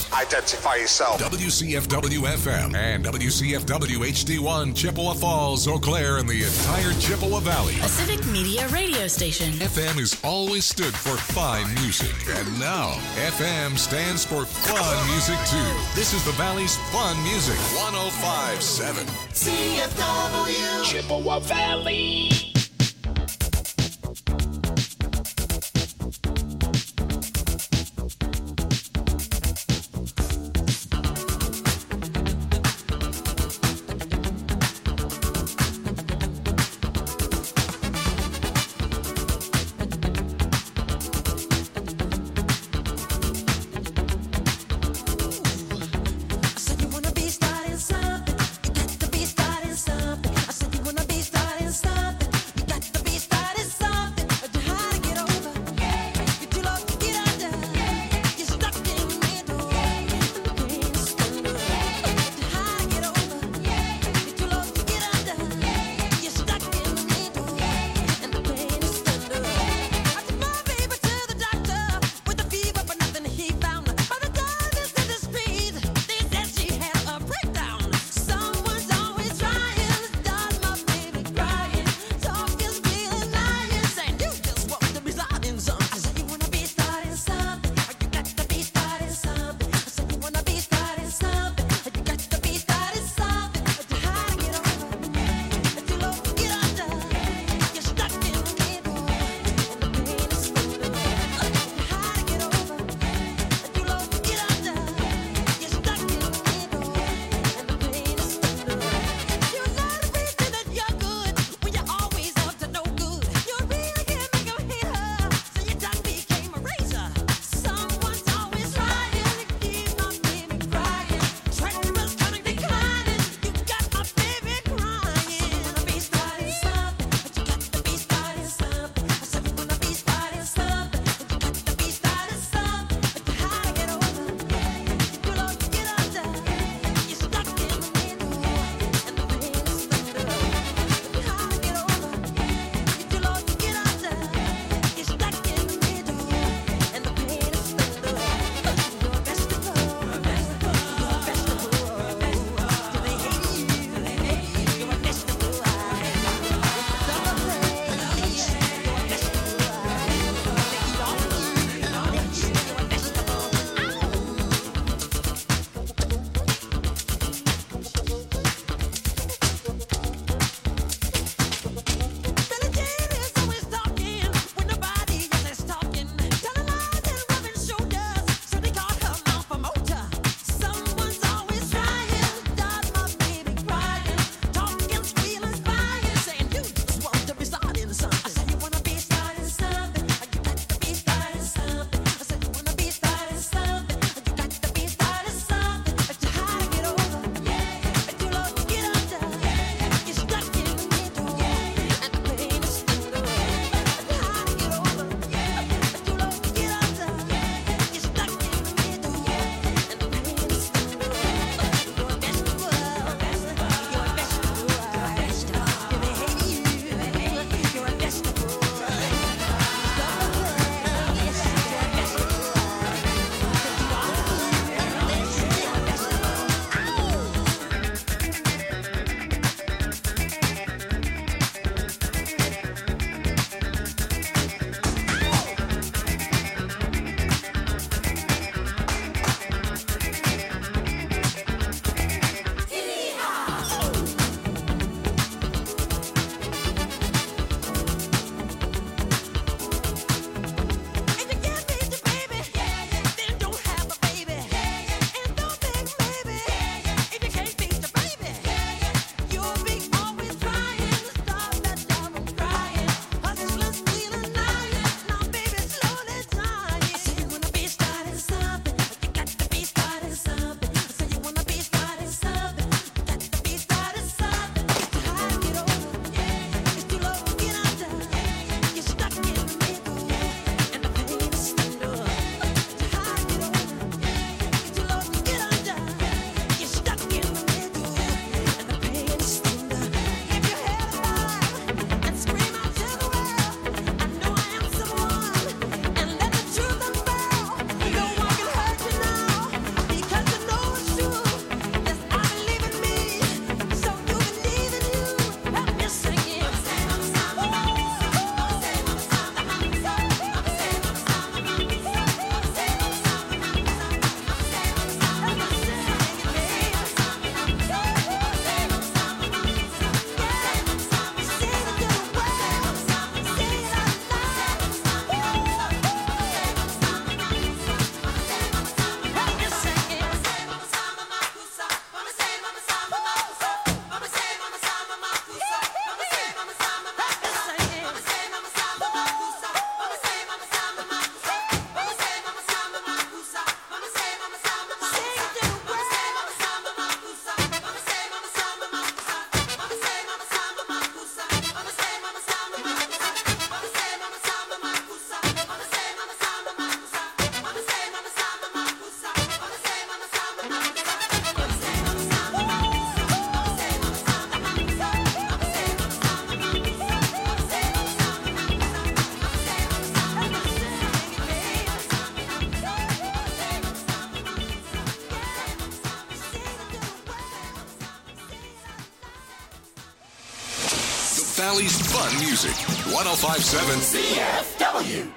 Identify yourself. WCFW-FM and WCFW-HD1, Chippewa Falls, Eau Claire, and the entire Chippewa Valley. A civic media radio station. FM has always stood for fine music. And now, FM stands for fun music, too. This is the Valley's fun music. 105.7. CFW. Chippewa Valley. Something. I said you wanna be starting something. Valley's fun music. 105.7 CFW.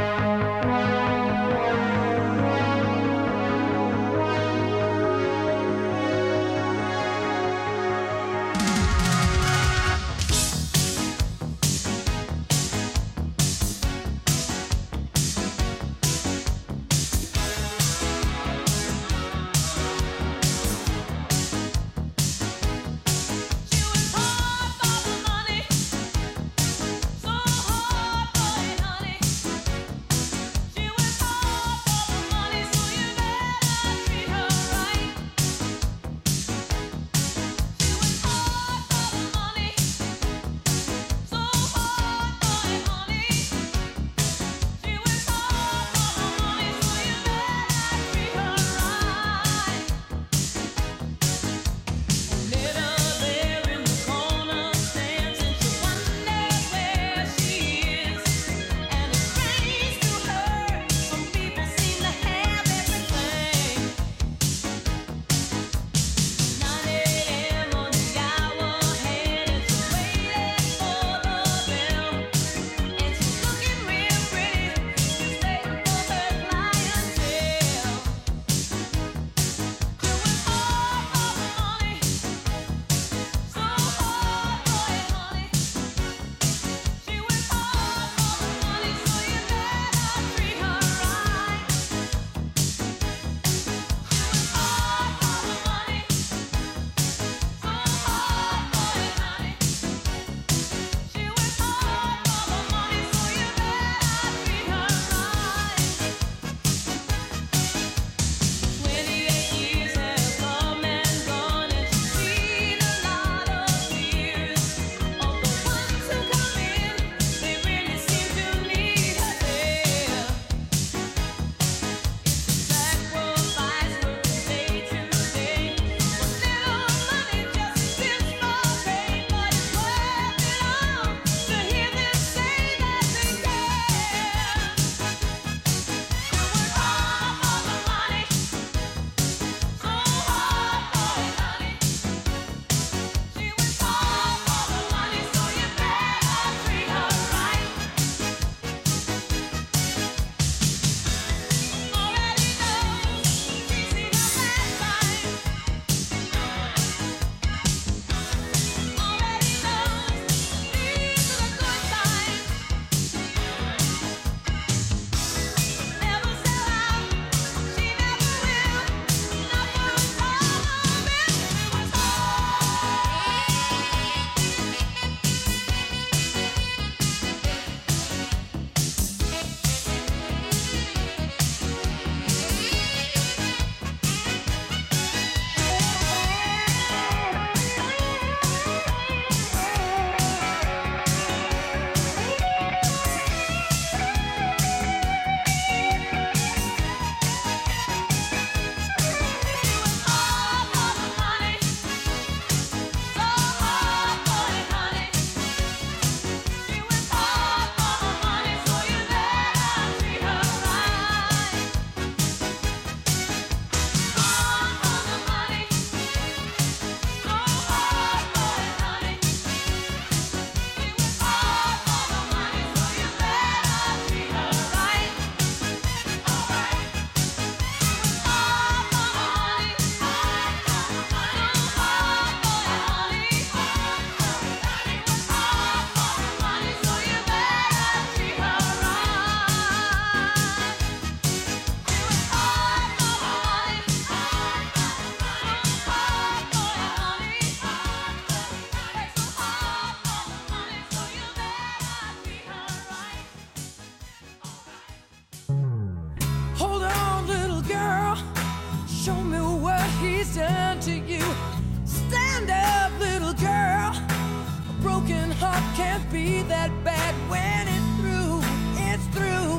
Can't be that bad when it's through, it's through.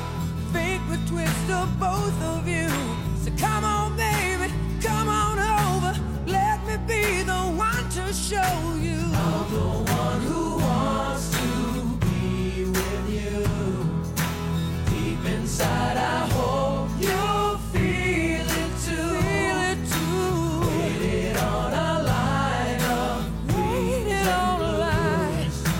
Fate would twist of both of you. So come on, baby, come on over. Let me be the one to show you. I'm the one who wants to be with you. Deep inside, I hope you'll feel it too. Feel it too. Waited on a line of waited on a line.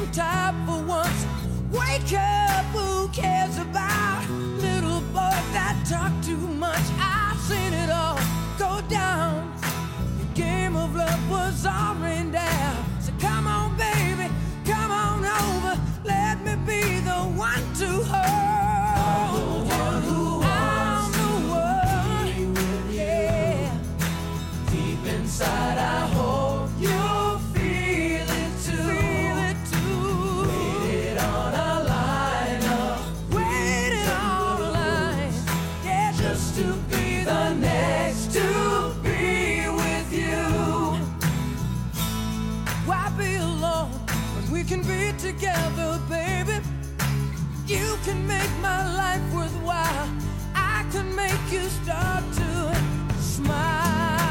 on top for once. Wake up, who cares about little boys that talk too much? I've seen it all go down. The game of love was all rained down. So come on, baby, come on over. Let me be the one to hold you. I'm the one, yeah. Deep inside, I hope you feel it too. Waited on a line up, waited on a line, yeah, just to be the next to be with you. Why be alone when we can be together, baby? You can make my life worthwhile. I can make you start to smile.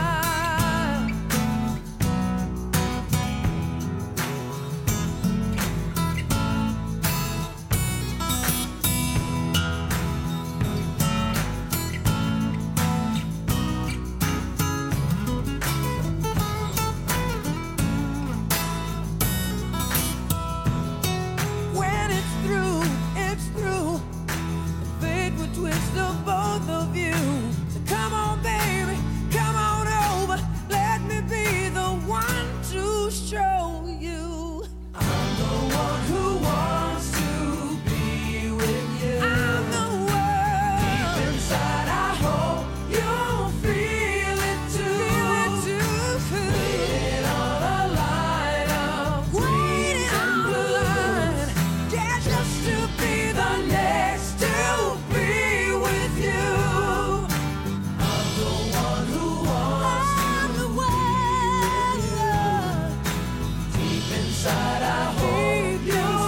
When it's through, it's through. Fate will twist the both of you. So come on, baby, come on over. Let me be the one to show you. I'm the one who wants to be with you. I'm the one. Deep inside, I hope you'll feel it too. Waiting on a line of waiting on the line. Yeah, just to be the next to be with you. I'm the one who wants to be with you. Deep inside, I hope you'll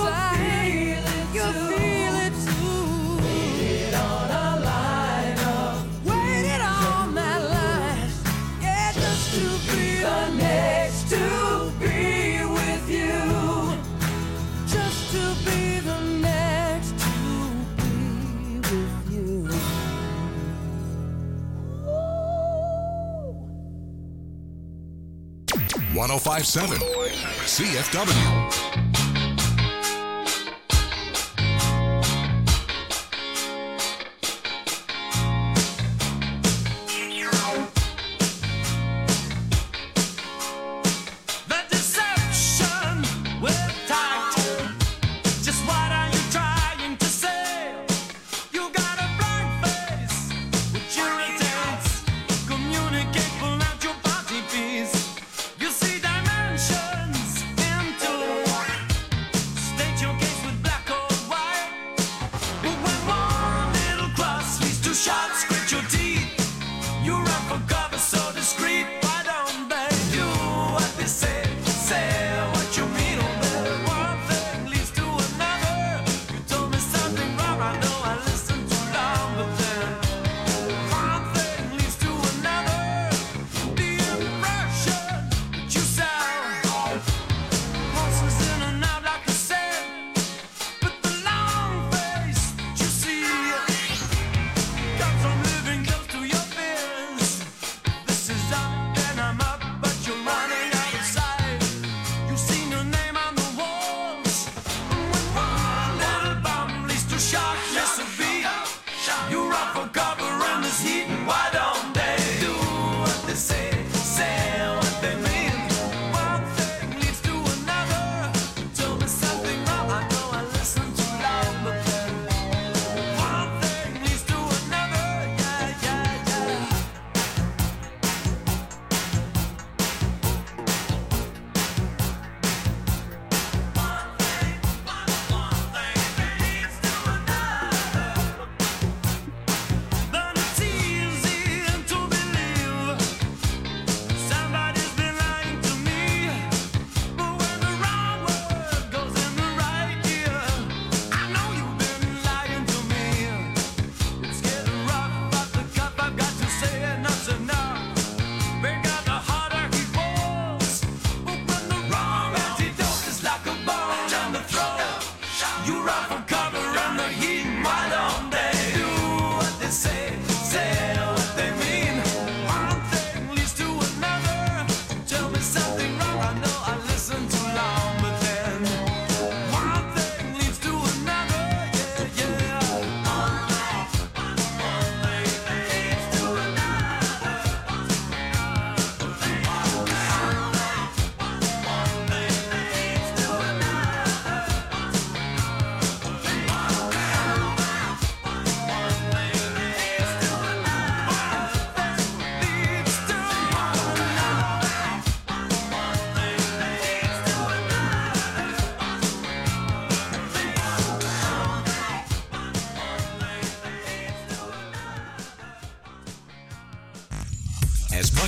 feel it too. Waited on a line of, waited on that line. Yeah, just to be the next to be with you. Just to be the next to be with you. Ooh. 1057 CFW. The deception with tact. Just what are you trying to say? You got a blank face, which irritates. Communicate, pull out your body piece. You see dimensions into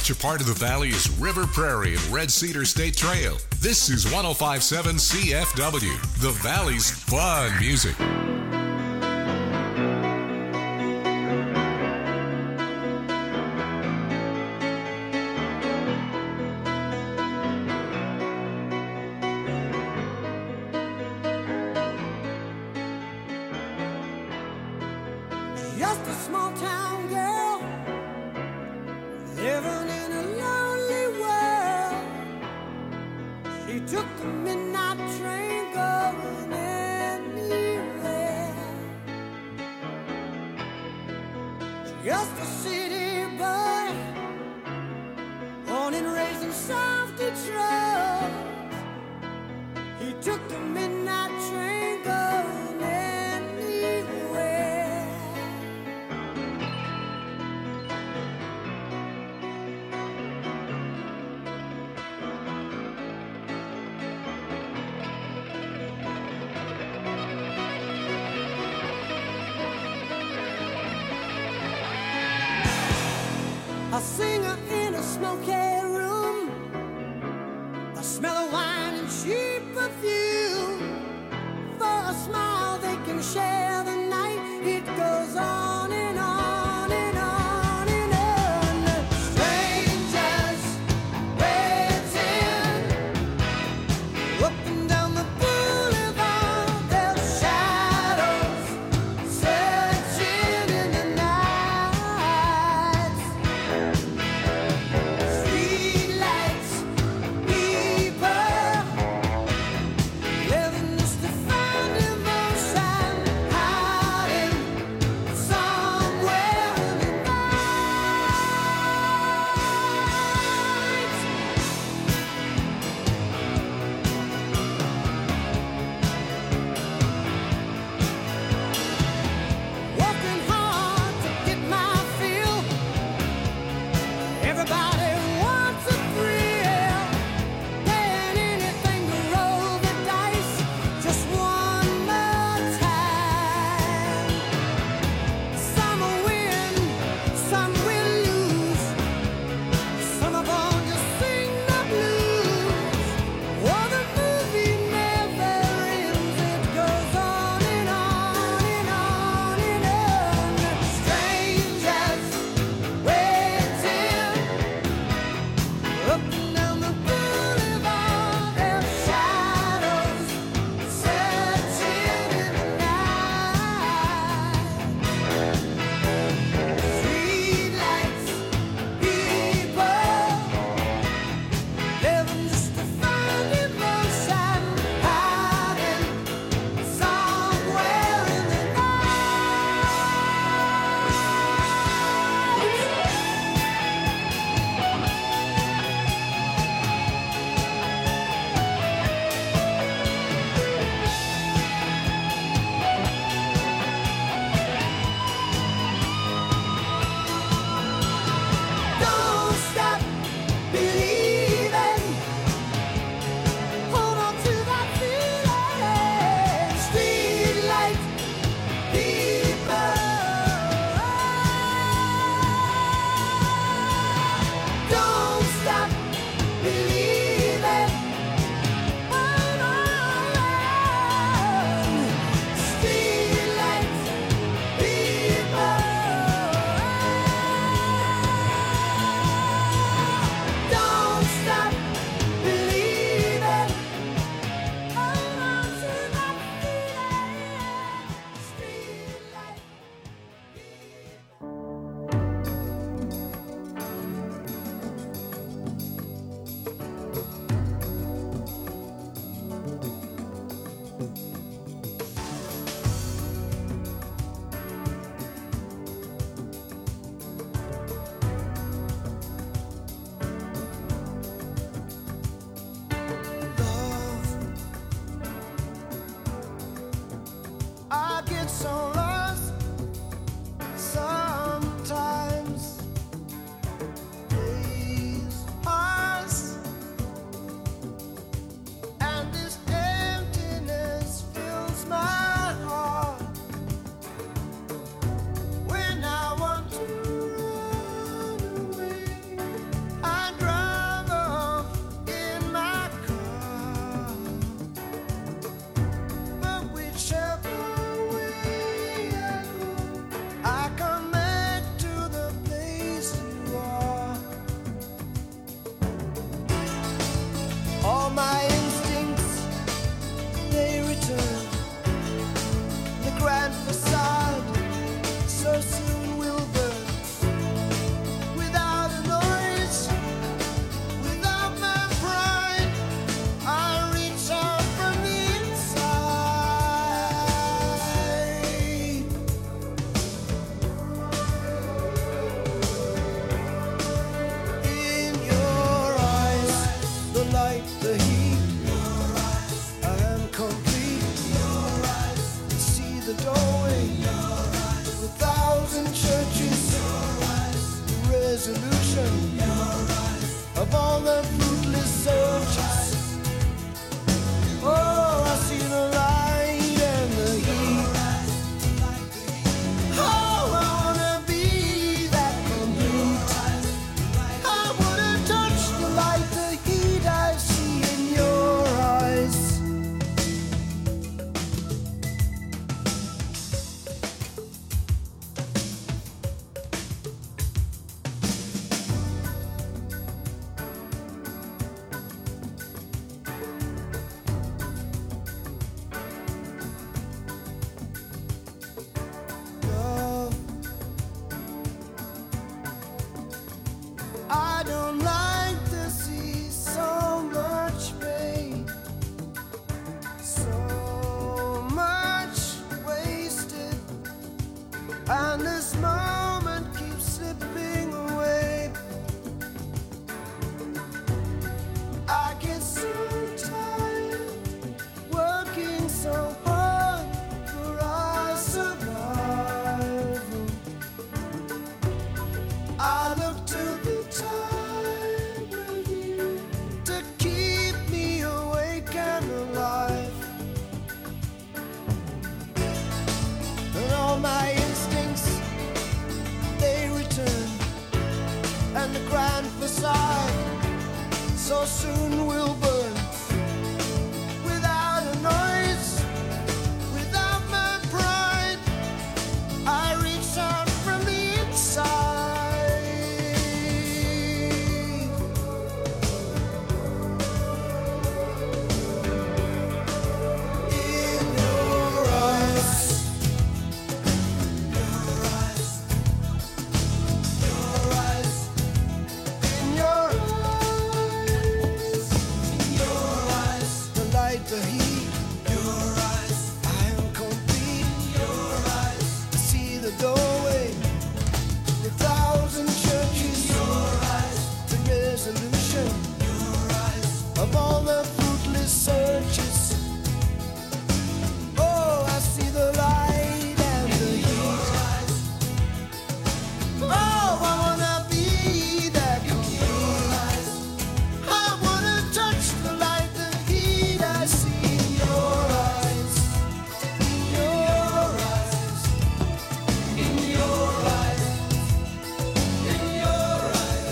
Such a part of the valley as River Prairie and Red Cedar State Trail. This is 105.7 CFW, the Valley's fun music. Just a small town girl living in a lonely world. She took the midnight train going anywhere. Just a city boy, born and raised in South Detroit. He took the midnight train going anywhere. A singer in a smoky room, the smell of wine and cheap perfume. For a smile they can share the night. It goes on and on and on and on. Strangers waiting up and down the boulevard, their shadows searching in the night. Streetlights, people living just to find emotion. All my instincts, they return, and the grand facade so soon will burn. Without a noise, without my pride, I reach out from the inside. The heat, your eyes, I am complete. Your eyes, I see the doorway, the thousand churches. Your eyes, the resolution. Your eyes, of all the fruitless searches. Oh, I see the light and the heat. Oh, I wanna be that complete. I wanna touch the light, the heat. I see in your eyes, in your eyes, in your eyes, in your eyes.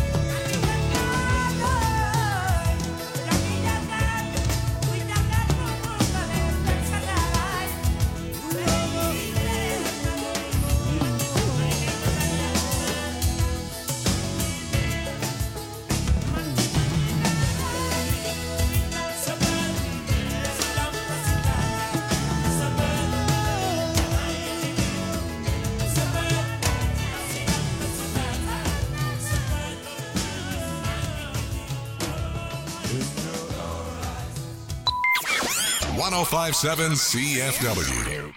.1057 CFW.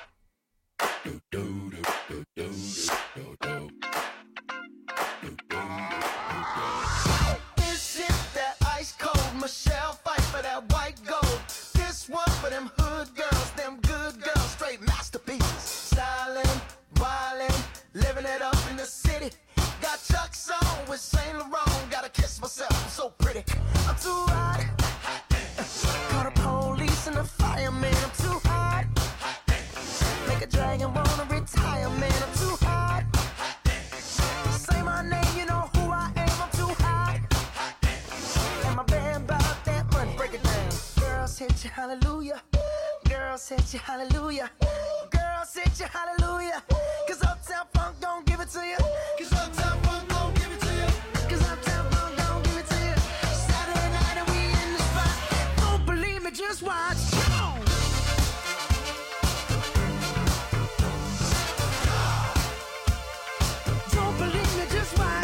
This is that ice cold Michelle fight for that white gold. This one for them hood girls, them good girls, straight masterpieces. Styling, wildin', living it up in the city. Got Chuck's on with Saint Laurent. Gotta kiss myself, I'm so pretty. I'm too hot. Call the police and the fireman. I'm too hot. Make a dragon wanna retire, man. I'm too hot. Say my name, you know who I am. I'm too hot. And my band bought that money. Break it down. Girls hit you, hallelujah. Girls hit you, hallelujah. Girls hit you, hallelujah. Cause Uptown Funk don't give it to you. Cause Uptown Funk don't give it to you. Cause Uptown Funk don't give it to you. Saturday night and we in the spot. Don't believe me, just watch. Come on. Don't believe me, just watch.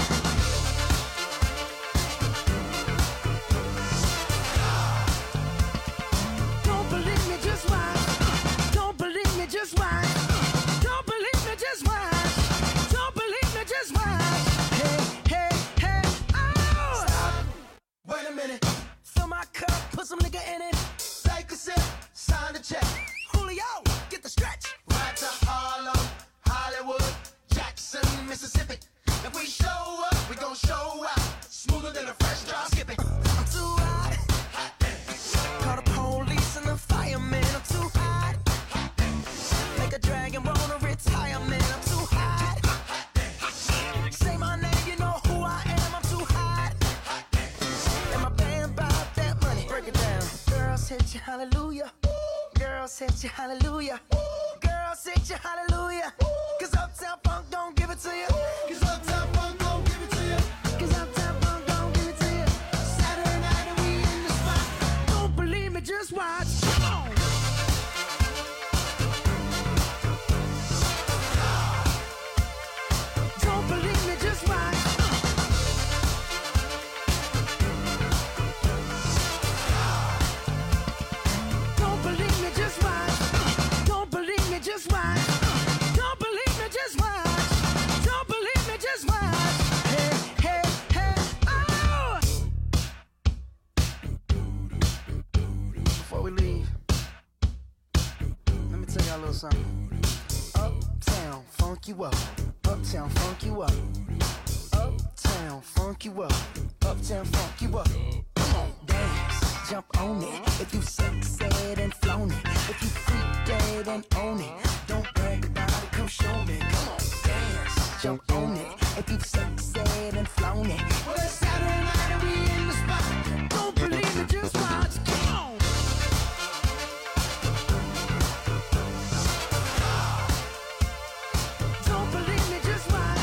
Don't believe me, just watch. Don't believe me, just watch. Don't believe me, just watch. Don't believe me, just watch. Hey, hey, hey, oh! Stop. Wait a minute. Fill my cup, put some nigga in it. Take a sip, sign the check. Julio, get the stretch. Right to Harlem, Hollywood, Jackson, Mississippi. If we show up, we gon' show out. Smoother than a fresh drop skipping. I'm too hot. Call the police and the fireman. I'm too hot. Make a dragon wanna retire, man. I'm too hot. Say my name, you know who I am. I'm too hot. And my band bought that money. Break it down. Girls hit you, hallelujah. Girls hit you, hallelujah. Girls hit you, hallelujah. Cause Uptown Funk don't give it to you. Cause Uptown Funk don't give it to you. Cause Uptown Funk don't give it to you. Saturday night and we in the spot. Don't believe me, just watch. Come on. Don't believe me, just watch. Don't believe me, just watch. Don't believe me, just watch. Don't believe me, just watch. Don't believe me, just watch. Hey, hey, hey, oh! Before we leave, let me tell y'all a little something. Uptown, funk you up. Uptown, funk you up. Uptown, funk you up. Uptown, funk you up. Come on, dance, jump on it. If you sexed and flown it, if you freak dead and own it, don't brag jump on it. If you've sexed and flown it. Well, it's Saturday night and we in the spot. Don't believe me, just watch. Come on. Don't believe me, just watch.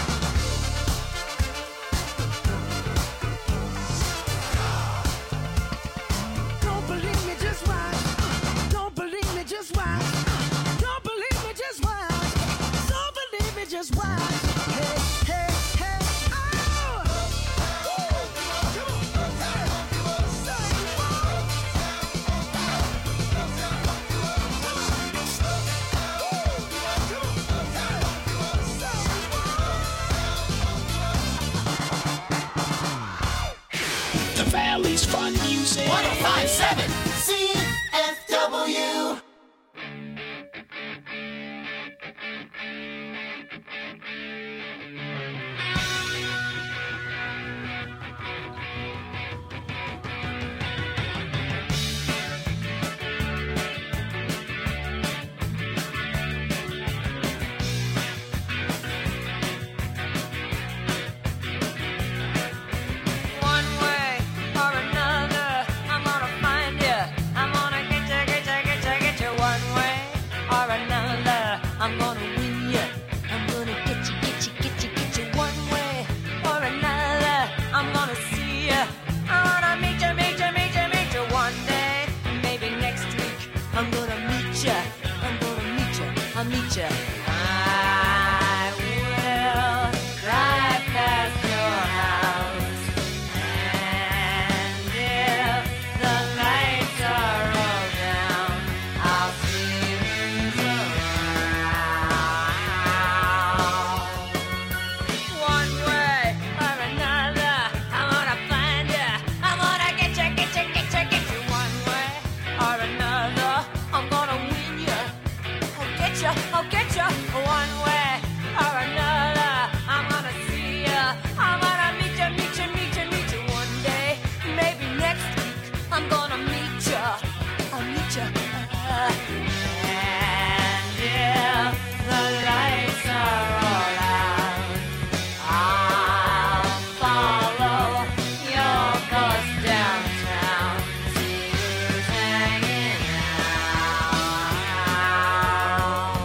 Don't believe me, just watch. Don't believe me, just watch. Don't believe me, just watch. Don't believe me, just watch. Hey, hey, hey, oh! The Valley's Fun Music. 1057 CFW. One way or another, I'm gonna find you. I'm gonna get you. One way or another, I'm gonna win you. I'm gonna get you. One way or another, I'm gonna see you. I wanna meet you. One day, maybe next week, I'm gonna meet you. I'll meet you. I will drive past your house. And if the lights are all down, I'll see who's around. One way or another, I'm gonna find you. I'm gonna get you. One way or another, I'm gonna win you. I'll get you. One way or another, I'm gonna see you. I'm gonna meet you. One day, maybe next week, I'm gonna meet you. I'll meet you. And if the lights are all out, I'll follow your course downtown. See who's hanging out.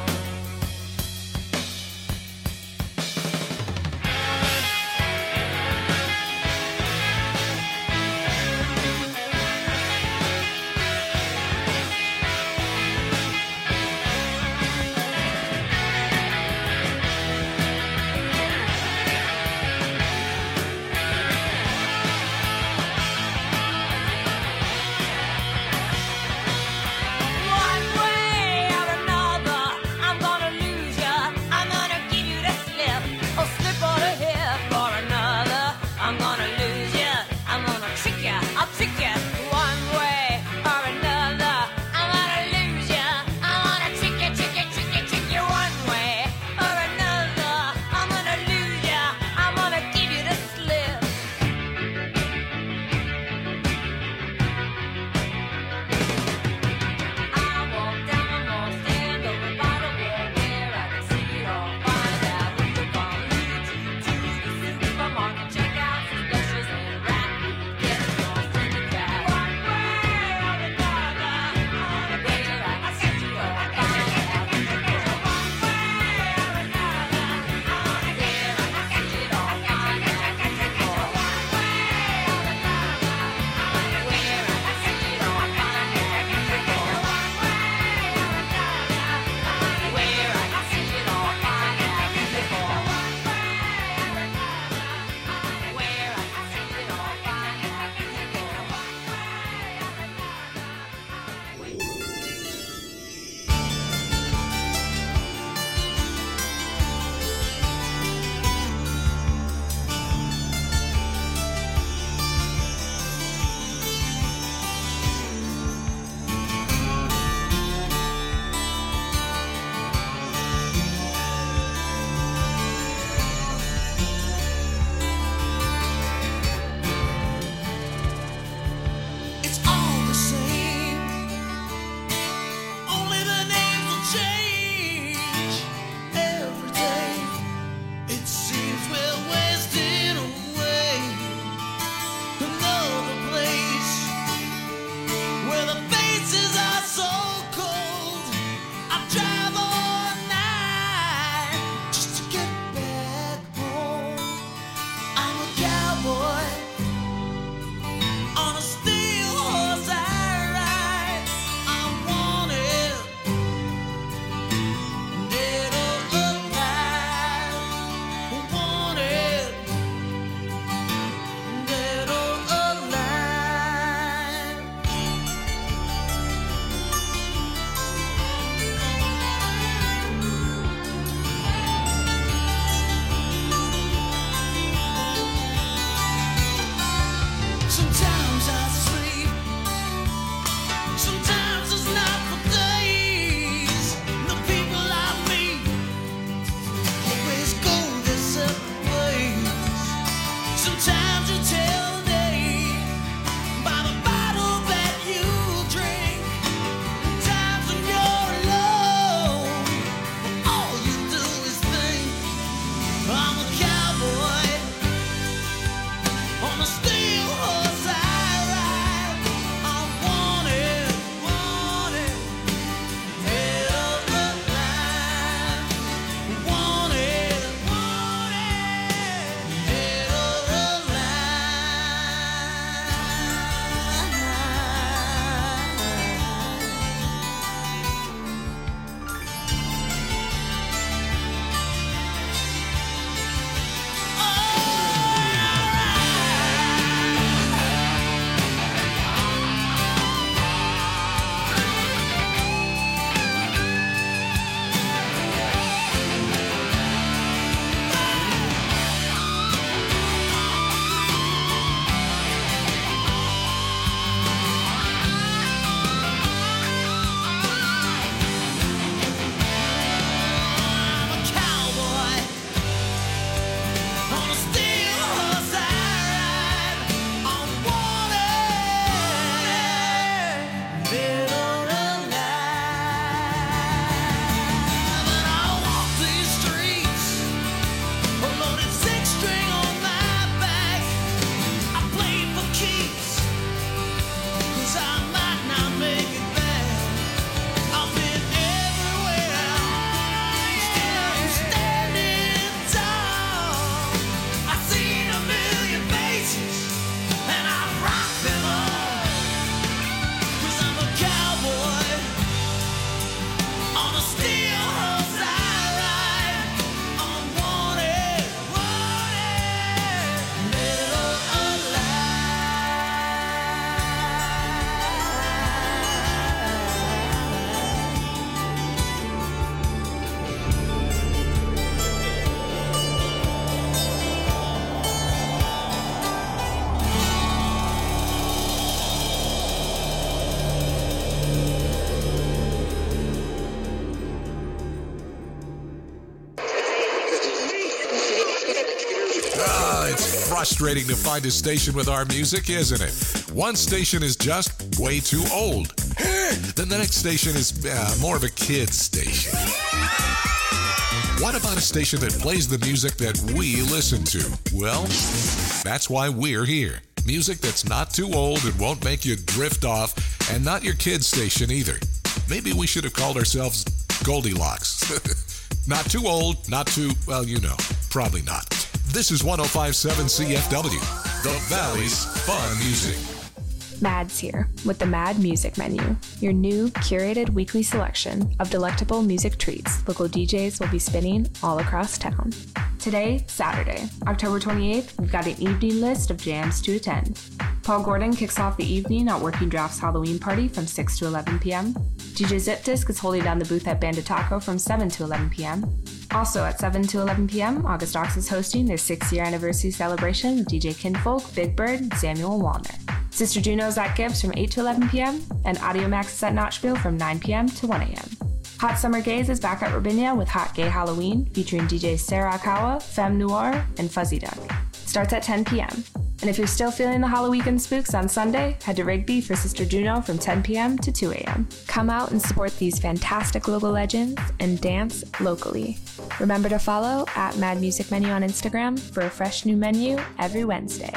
frustrating to find a station with our music, isn't it? One station is just way too old. Then the next station is more of a kid's station. What about a station that plays the music that we listen to? Well, that's why we're here. Music that's not too old and won't make you drift off, and not your kid's station either. Maybe we should have called ourselves Goldilocks. Not too old, not too, well, you know, probably not. This is 105.7 CFW, the Valley's Fun Music. Mad's here with the Mad Music Menu, your new curated weekly selection of delectable music treats local DJs will be spinning all across town. Today, Saturday, October 28th, we've got an evening list of jams to attend. Paul Gordon kicks off the evening at Working Draft's Halloween party from 6 to 11 p.m. DJ Zip Disc is holding down the booth at Bandit Taco from 7 to 11 p.m. Also at 7 to 11 p.m., August Ox is hosting their 6th-year anniversary celebration with DJ Kinfolk, Big Bird, and Samuel Wallner. Sister Juno's at Gibbs from 8 to 11 p.m., and Audio Max is at Notchville from 9 p.m. to 1 a.m. Hot Summer Gaze is back at Rabinia with Hot Gay Halloween, featuring DJs Sarah Akawa, Femme Noir, and Fuzzy Duck. Starts at 10 p.m. And if you're still feeling the Halloween spooks on Sunday, head to Rigby for Sister Juno from 10 p.m. to 2 a.m. Come out and support these fantastic local legends and dance locally. Remember to follow at Mad Music Menu on Instagram for a fresh new menu every Wednesday.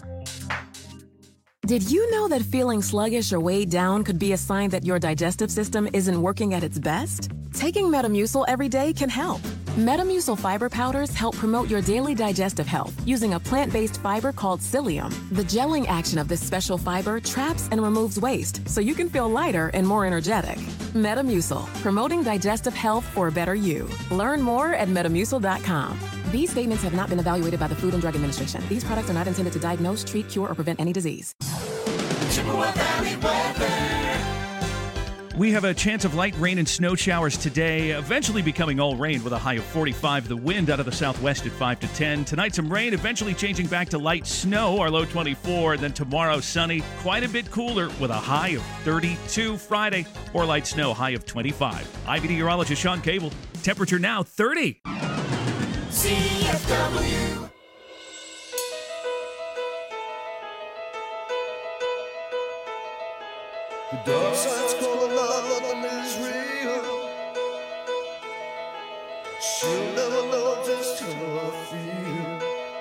Did you know that feeling sluggish or weighed down could be a sign that your digestive system isn't working at its best? Taking Metamucil every day can help. Metamucil fiber powders help promote your daily digestive health using a plant-based fiber called psyllium. The gelling action of this special fiber traps and removes waste so you can feel lighter and more energetic. Metamucil, promoting digestive health for a better you. Learn more at Metamucil.com. These statements have not been evaluated by the Food and Drug Administration. These products are not intended to diagnose, treat, cure, or prevent any disease. Chippewa Valley weather. We have a chance of light rain and snow showers today, eventually becoming all rain with a high of 45. The wind out of the southwest at 5 to 10. Tonight, some rain, eventually changing back to light snow, our low 24. And then tomorrow, sunny, quite a bit cooler with a high of 32. Friday, or light snow, high of 25. I'm meteorologist Sean Cable. Temperature now 30. CFW. The dark side's calling out, nothing is real. She'll never know just how I feel.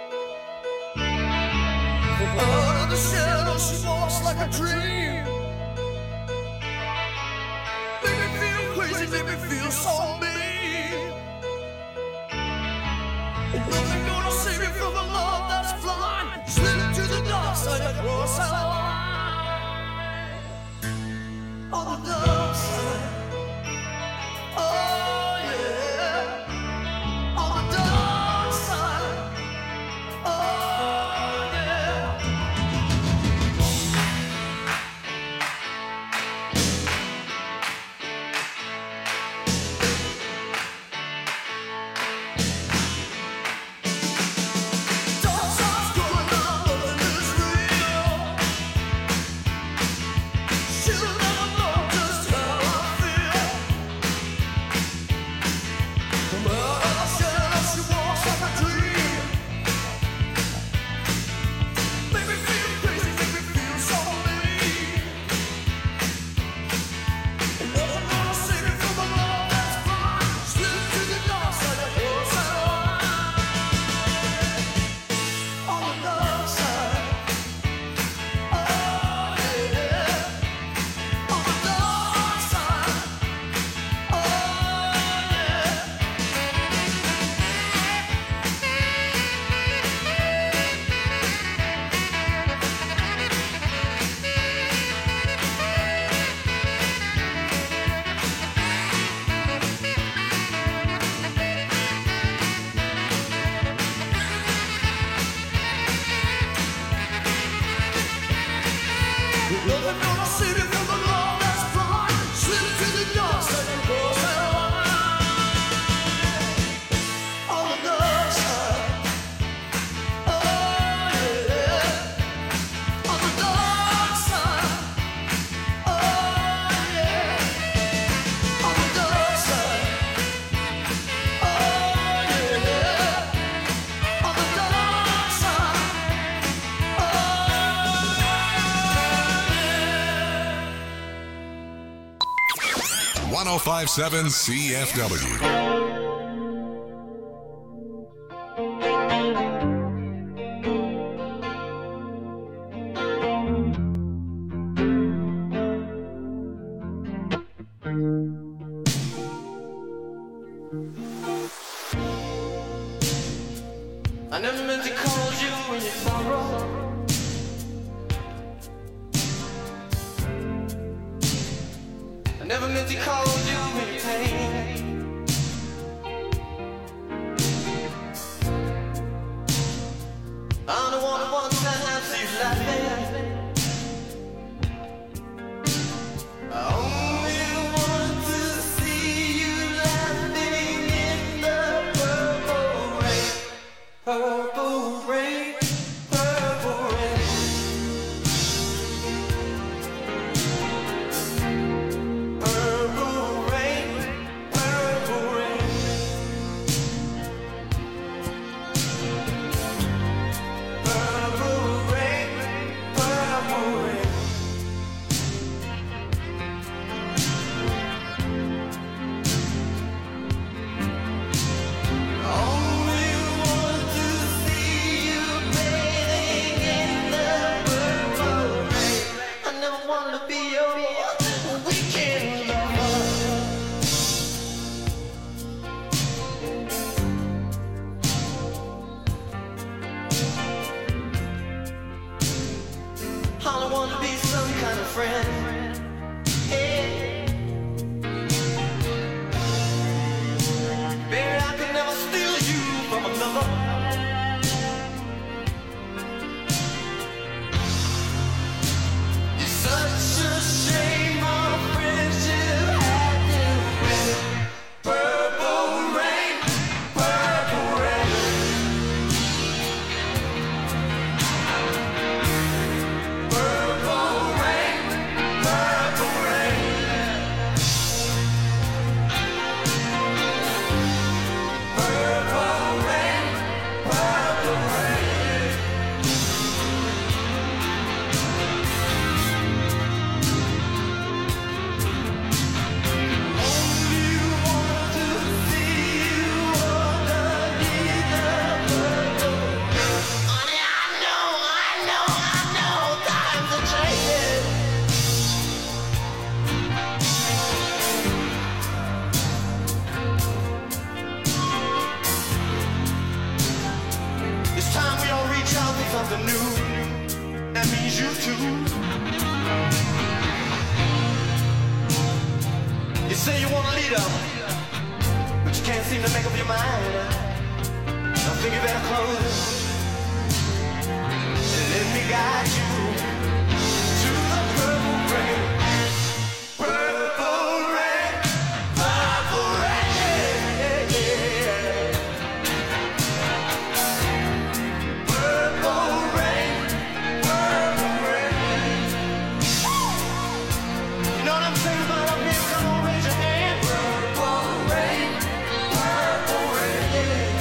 From out of the shadows, she walks like a dream. Make me feel crazy, make me feel so mean. Nothing gonna save me from the love that's blind. Slip to the dark side, across our line. On the dark side, oh yeah. On the dark side, oh yeah. Dark side's going on, nothing is real. She'll never know just 1057 CFW. I never meant to call you when you sorrow. I never meant to call you when you pain. I don't want to one time see you laughing. I only want to see you laughing in the purple rain. Purple rain, purple rain. Purple rain, purple rain. Purple rain, purple rain. Only want to see you bathing in the purple rain. I never wanted to be your weekend lover. I don't want to be some kind of friend. Hey. Baby, I could never steal you from another. It's such a shame our friendship had to end. Purple rain, purple rain. Purple rain, purple rain. Purple rain, purple rain. Only want to see you underneath the purple rain. Honey, I know, times are changing. It's time we all reach out for something new. That means you too. You say you want a leader, but you can't seem to make up your mind. I think you better close and let me guide you to the purple rain. Purple rain, purple rain. Purple rain, purple rain. You know what I'm saying about up here? Come on, raise your hand. Purple rain, purple rain.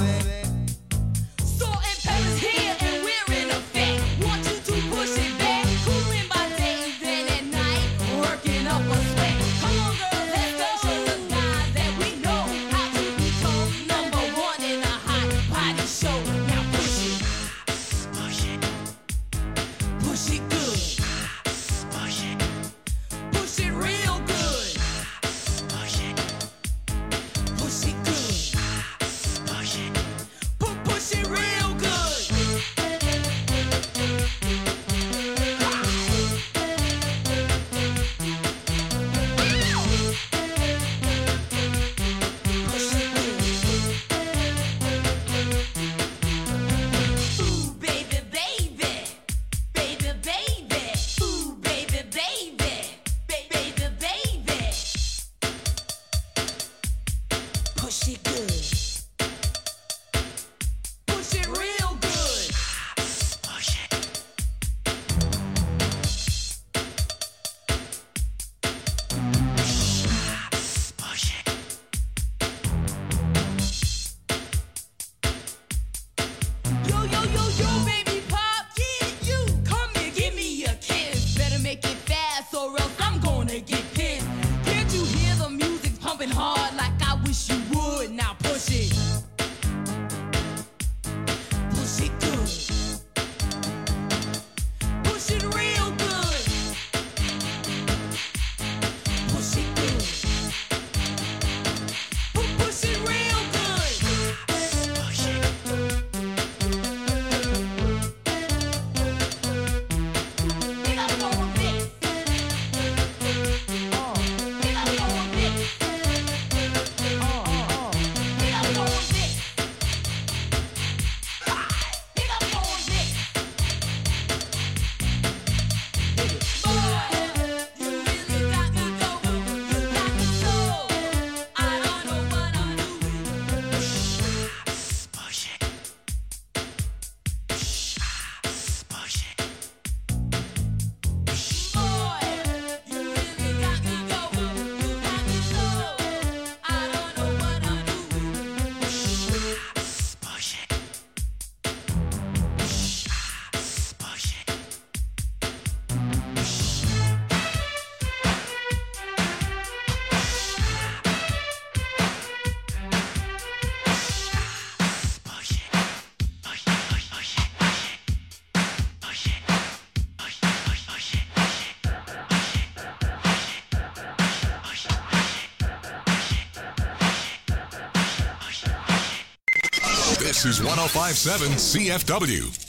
Salt and pepper's here and we're in effect. Want you to push it back. Cooling by day and then at night, working up a sweat. Come on, girls, let's go. Show the guys that we know how to become number one in a hot body show. Now push it. Push it. Push it good. Push it. Push it real good. Push it. Push it good. Push it. Push it real good. Ooh, baby, baby. Baby, baby. Ooh, baby, baby. Baby, baby. Push it good. Push it real good. Push it. Push it. Yo, yo, yo, yo, baby pop, yeah, you come here, give me a kiss. Better make it fast or else I'm gonna get pissed. Can't you hear the music pumping hard like I wish you would? Now push it. Push it good. Push it real good. Push it good. Push it real good. Push it. Pick up on this. Pick up on this. Pick up on this. Pick up on this. Boy, you really got me going. You got me so. I don't know what I'm doing. Push it. Push it. Boy, you really got me going. You got me so. I don't know what I'm doing. Push it. Push it. This is 105.7 CFW.